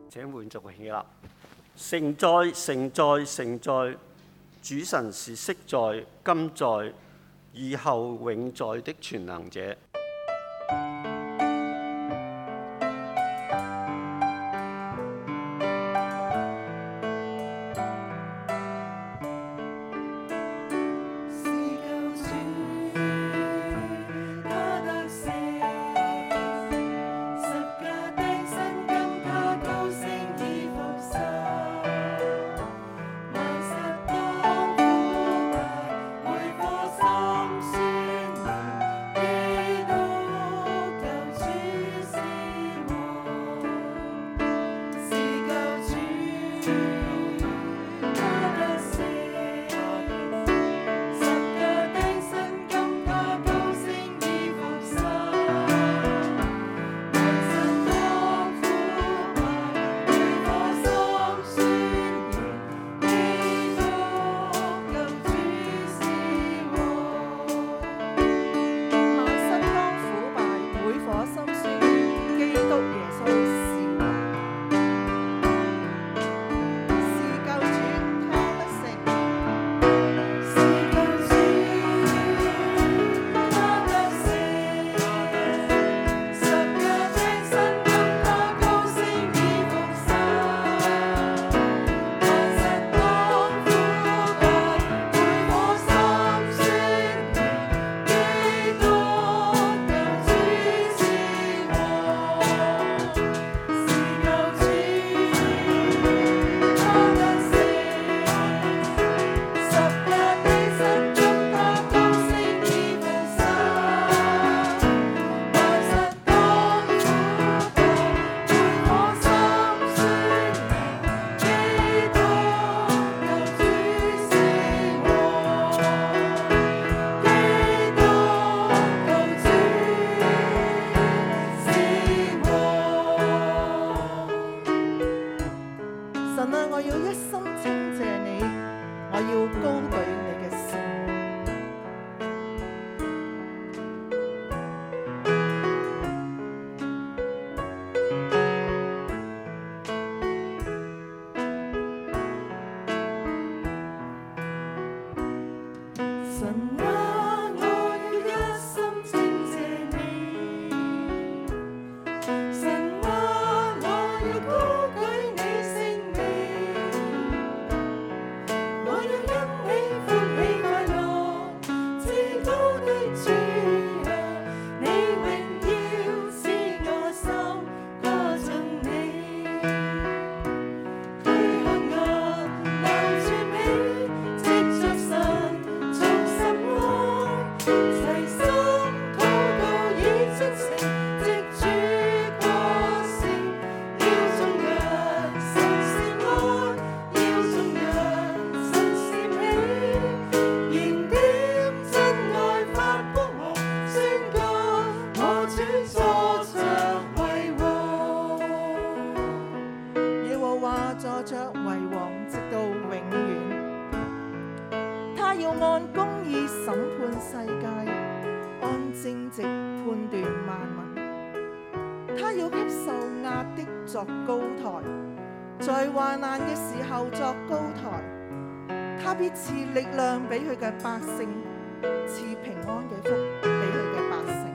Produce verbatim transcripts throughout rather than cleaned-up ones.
請換族起立。聖哉聖哉聖哉，主神是昔在、今在、以後永在的全能者。 在患難嘅時候作高台，他必賜力量俾佢嘅百姓，賜平安嘅福俾佢嘅百姓。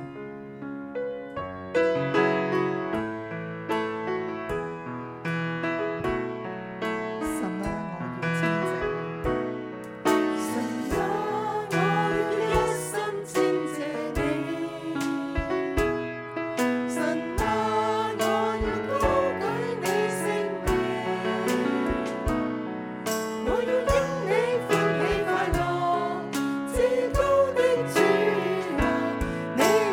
你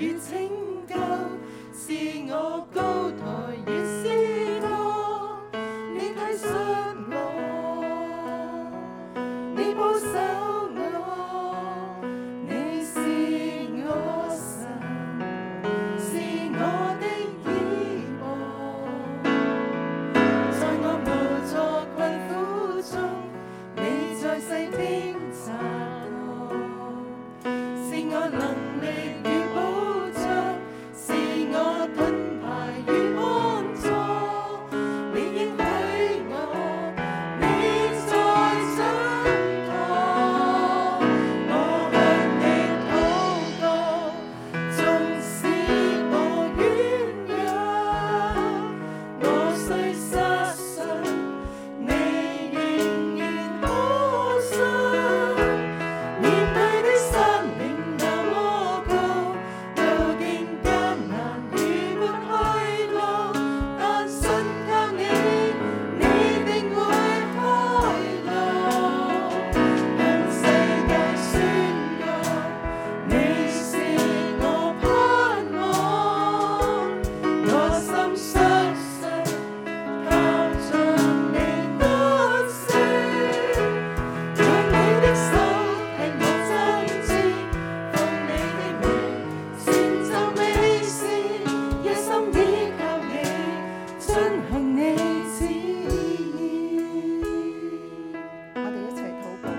與拯救，是我高台與詩歌。你體恤我，你保守我，你是我神，是我的倚傍。在我無助困苦中，你在細聽察我，是我能力與保障，是我盾牌與幫助。你應許我，你在掌舵。我向你禱告，縱使我軟弱，我雖失信，你仍然可信。面對的山嶺那麼高，路徑艱難如沒去路，但信靠你，你定會開路。向世界宣告，你是我盼望，我心相信，靠着你得勝。用你的手替我爭戰，奉你的名成就美事，一心倚靠你，遵行你旨意。 我哋一齊禱告。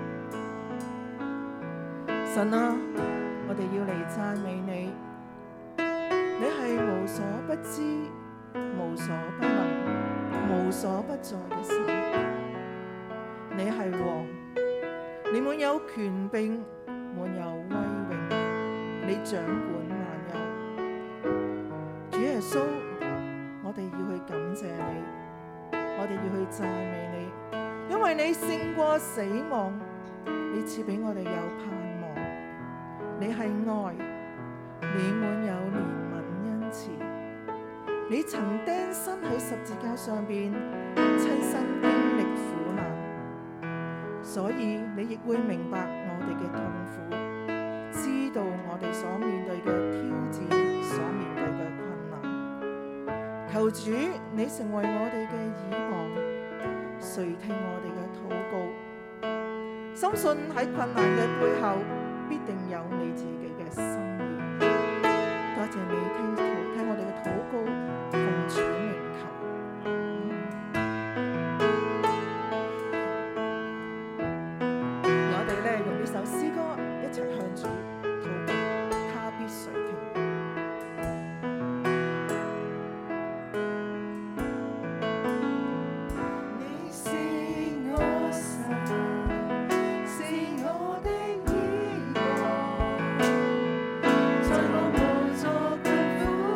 神啊，我哋要嚟讚美你，你係無所不知、無所不能、無所不在嘅神。你係王，你滿有權柄，滿有威榮，你掌管萬有。主耶穌，我哋要去感謝你，我哋要去讚美你，因為你勝過死亡，你賜俾我哋有盼望。你係愛，你滿有憐憫恩慈，你曾釘身喺十字架上邊，親身經歷苦難，所以你亦會明白我哋嘅痛苦，知道我哋所面對嘅挑戰，所面對嘅困難。求主你成為我哋嘅倚傍，垂聽我哋嘅禱告，深信喺困難嘅背後必定有你自己嘅心意。多謝你聽聽我哋嘅禱告，奉主名求。我哋咧用呢首詩歌一齊向主禱告，他必垂聽。 你是我神，是我的倚傍，在我無助困苦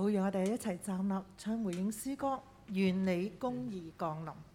好，讓我哋一齊站立唱回應詩歌，願你公義降臨。